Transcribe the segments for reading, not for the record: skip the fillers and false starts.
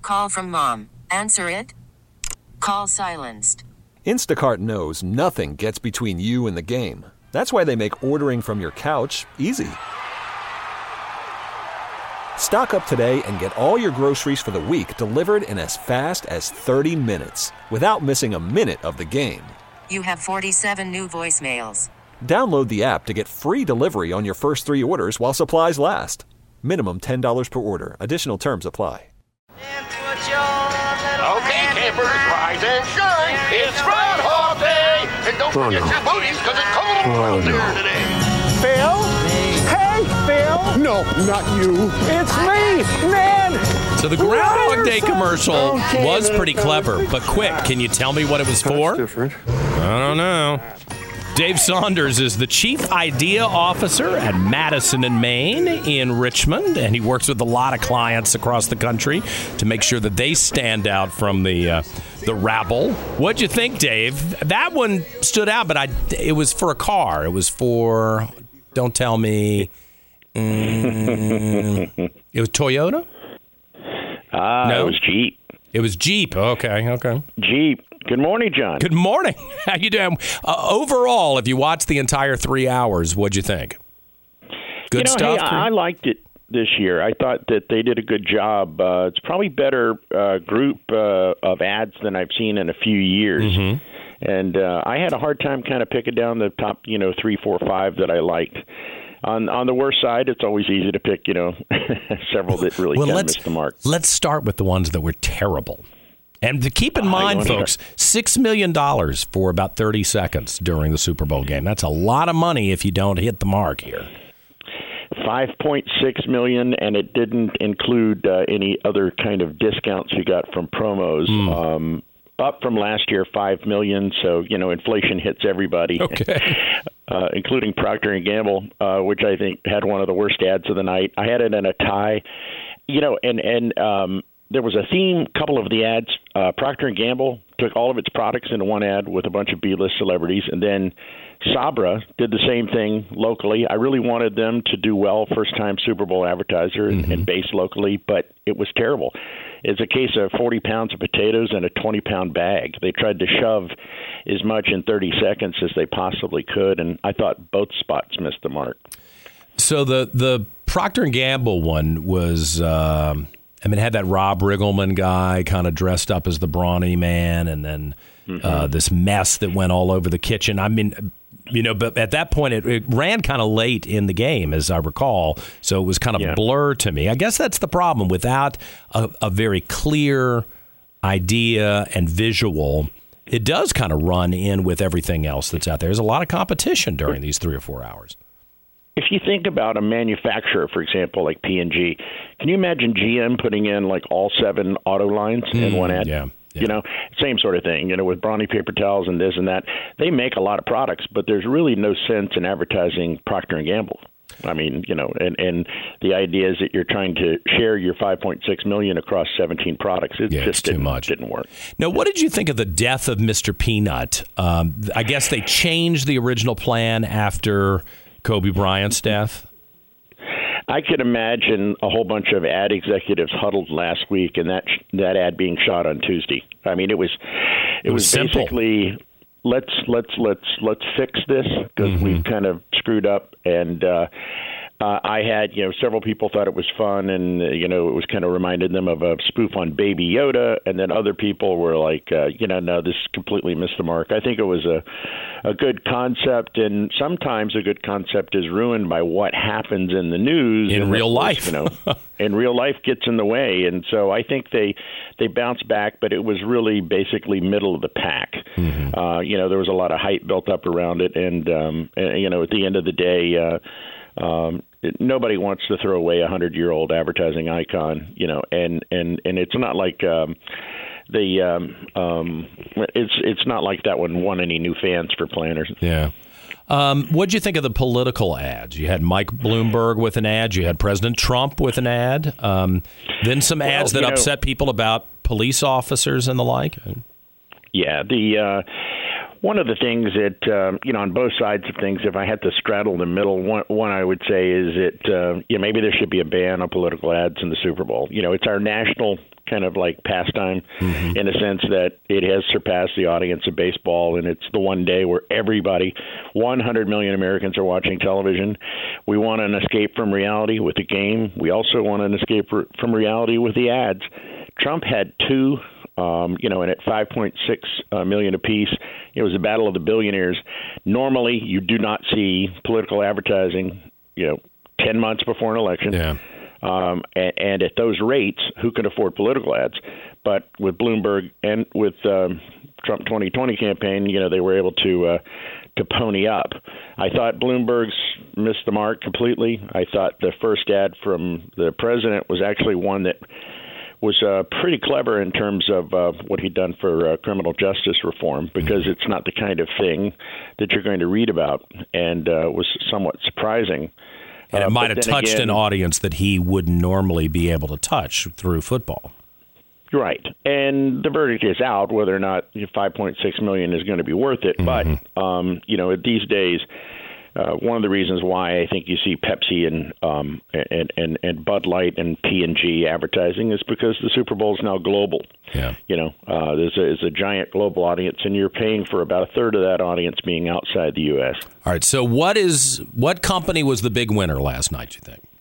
call from mom. Answer it. Call silenced. Instacart knows nothing gets between you and the game. That's why they make ordering from your couch easy. Stock up today and get all your groceries for the week delivered in as fast as 30 minutes without missing a minute of the game. You have 47 new voicemails. Download the app to get free delivery on your first 3 orders while supplies last. Minimum $10 per order. Additional terms apply. Okay, campers, rise and shine. It's Groundhog Day. And don't forget your booties because it's cold out there today. Phil? Hey, Phil! No, not you. It's me, man! So the Groundhog Day commercial was pretty clever, but quick, can you tell me what it was for? Different. I don't know. Dave Saunders is the Chief Idea Officer at Madison and Main in Richmond, and he works with a lot of clients across the country to make sure that they stand out from the rabble. What'd you think, Dave? That one stood out, but it was for a car. It was for, don't tell me, it was Toyota? No, it was Jeep. It was Jeep. Okay. Jeep. Good morning, John. Good morning. How you doing? Overall, if you watched the entire 3 hours, what'd you think? Good stuff? Hey, I liked it this year. I thought that they did a good job. It's probably better group of ads than I've seen in a few years. Mm-hmm. And I had a hard time kind of picking down the top, 3, 4, 5 that I liked. On the worst side, it's always easy to pick, several that really kind of missed the mark. Let's start with the ones that were terrible. And to keep in mind, folks, $6 million for about 30 seconds during the Super Bowl game. That's a lot of money if you don't hit the mark here. $5.6 million, and it didn't include any other kind of discounts you got from promos. Up from last year, $5 million. So inflation hits everybody, including Procter & Gamble, which I think had one of the worst ads of the night. I had it in a tie, and there was a theme. Couple of the ads, Procter & Gamble took all of its products into one ad with a bunch of B-list celebrities, and then Sabra did the same thing locally. I really wanted them to do well, first-time Super Bowl advertiser and based locally, but it was terrible. It's a case of 40 pounds of potatoes in a 20-pound bag. They tried to shove as much in 30 seconds as they possibly could, and I thought both spots missed the mark. So the Procter & Gamble one was it had that Rob Riggleman guy kind of dressed up as the brawny man, and then this mess that went all over the kitchen. But at that point, it ran kind of late in the game, as I recall, so it was kind of blur to me. I guess that's the problem. Without a very clear idea and visual, it does kind of run in with everything else that's out there. There's a lot of competition during these 3 or 4 hours. If you think about a manufacturer, for example, like P&G, can you imagine GM putting in like all 7 auto lines in one ad? Yeah. Same sort of thing, with Brawny paper towels and this and that. They make a lot of products, but there's really no sense in advertising Procter & Gamble. I mean, and the idea is that you're trying to share your $5.6 million across 17 products. It just didn't work. Now, what did you think of the death of Mr. Peanut? I guess they changed the original plan after Kobe Bryant's death. I could imagine a whole bunch of ad executives huddled last week, and that ad being shot on Tuesday. I mean, it was basically let's fix this because we've kind of screwed up. And I had several people thought it was fun, and it was kind of reminded them of a spoof on Baby Yoda, and then other people were like, no, this completely missed the mark. I think it was a good concept, and sometimes a good concept is ruined by what happens in the news in real life. And real life gets in the way, and so I think they bounced back, but it was really basically middle of the pack. There was a lot of hype built up around it, and at the end of the day. Nobody wants to throw away a 100-year-old advertising icon, and it's not like it's not like that one won any new fans for Planters. Yeah. What'd you think of the political ads? You had Mike Bloomberg with an ad. You had President Trump with an ad. Then some ads that upset people about police officers and the like. Yeah, one of the things that, on both sides of things, if I had to straddle the middle, one I would say is that, maybe there should be a ban on political ads in the Super Bowl. It's our national kind of like pastime in a sense that it has surpassed the audience of baseball, and it's the one day where everybody, 100 million Americans, are watching television. We want an escape from reality with the game. We also want an escape from reality with the ads. Trump had two, and at 5.6 million apiece, it was a battle of the billionaires. Normally, you do not see political advertising, 10 months before an election. Yeah. And at those rates, who can afford political ads? But with Bloomberg and with Trump 2020 campaign, they were able to pony up. I thought Bloomberg's missed the mark completely. I thought the first ad from the president was actually one that was pretty clever in terms of what he'd done for criminal justice reform, because it's not the kind of thing that you're going to read about, and was somewhat surprising. And it might have touched an audience that he wouldn't normally be able to touch through football. Right. And the verdict is out whether or not 5.6 million is going to be worth it. But, these days, one of the reasons why I think you see Pepsi and Bud Light and P&G advertising is because the Super Bowl is now global. Yeah. There's a giant global audience, and you're paying for about a third of that audience being outside the U.S. All right. So what company was the big winner last night, you think?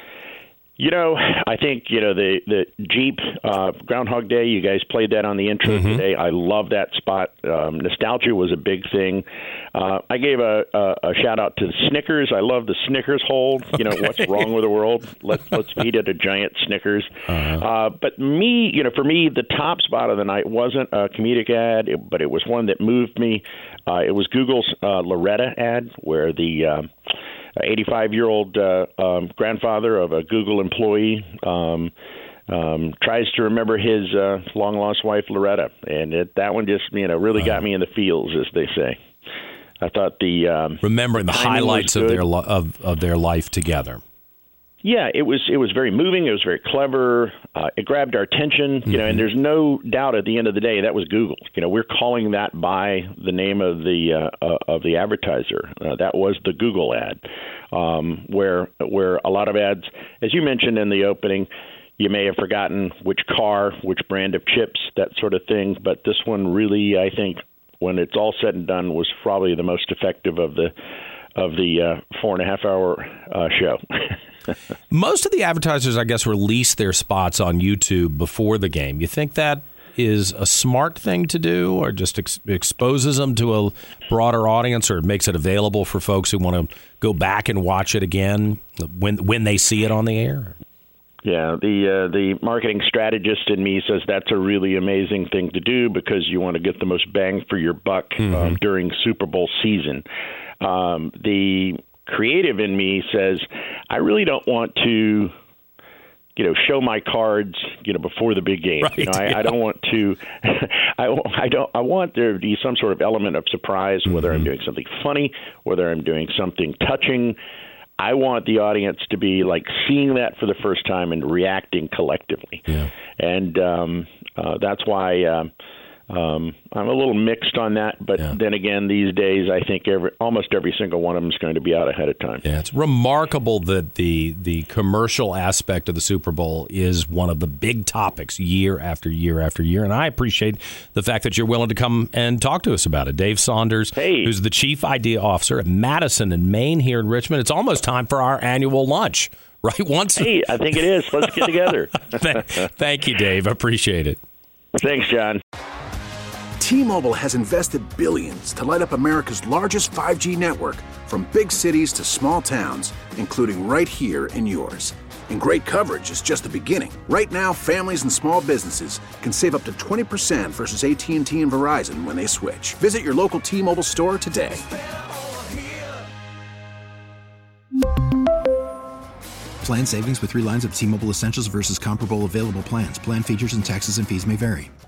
I think, the Jeep Groundhog Day, you guys played that on the intro today. I love that spot. Nostalgia was a big thing. I gave a shout out to Snickers. I love the Snickers hold. What's wrong with the world? Let's feed it a giant Snickers. But for me, the top spot of the night wasn't a comedic ad, but it was one that moved me. It was Google's Loretta ad, where the 85-year-old grandfather of a Google employee tries to remember his long-lost wife, Loretta. And that one just, really got me in the feels, as they say. I thought remembering the highlights of their life together. Yeah, it was very moving. It was very clever. It grabbed our attention, and there's no doubt at the end of the day that was Google. We're calling that by the name of the advertiser. That was the Google ad, where a lot of ads, as you mentioned in the opening, you may have forgotten which car, which brand of chips, that sort of thing. But this one really, I think, when it's all said and done, was probably the most effective of the 4.5-hour show. Most of the advertisers, I guess, release their spots on YouTube before the game. You think that is a smart thing to do, or just exposes them to a broader audience, or makes it available for folks who want to go back and watch it again when they see it on the air? Yeah, the marketing strategist in me says that's a really amazing thing to do, because you want to get the most bang for your buck during Super Bowl season. The creative in me says I really don't want to, show my cards, before the big game. Right, I don't want to. I want there to be some sort of element of surprise, whether I'm doing something funny, whether I'm doing something touching. I want the audience to be like seeing that for the first time and reacting collectively. Yeah. And that's why I'm a little mixed on that. But then again, these days, I think almost every single one of them is going to be out ahead of time. Yeah, it's remarkable that the commercial aspect of the Super Bowl is one of the big topics year after year after year. And I appreciate the fact that you're willing to come and talk to us about it. Dave Saunders, who's the Chief Idea Officer at Madison and Main here in Richmond. It's almost time for our annual lunch, right? Hey, I think it is. Let's get together. Thank you, Dave. I appreciate it. Thanks, John. T-Mobile has invested billions to light up America's largest 5G network, from big cities to small towns, including right here in yours. And great coverage is just the beginning. Right now, families and small businesses can save up to 20% versus AT&T and Verizon when they switch. Visit your local T-Mobile store today. Plan savings with 3 lines of T-Mobile Essentials versus comparable available plans. Plan features and taxes and fees may vary.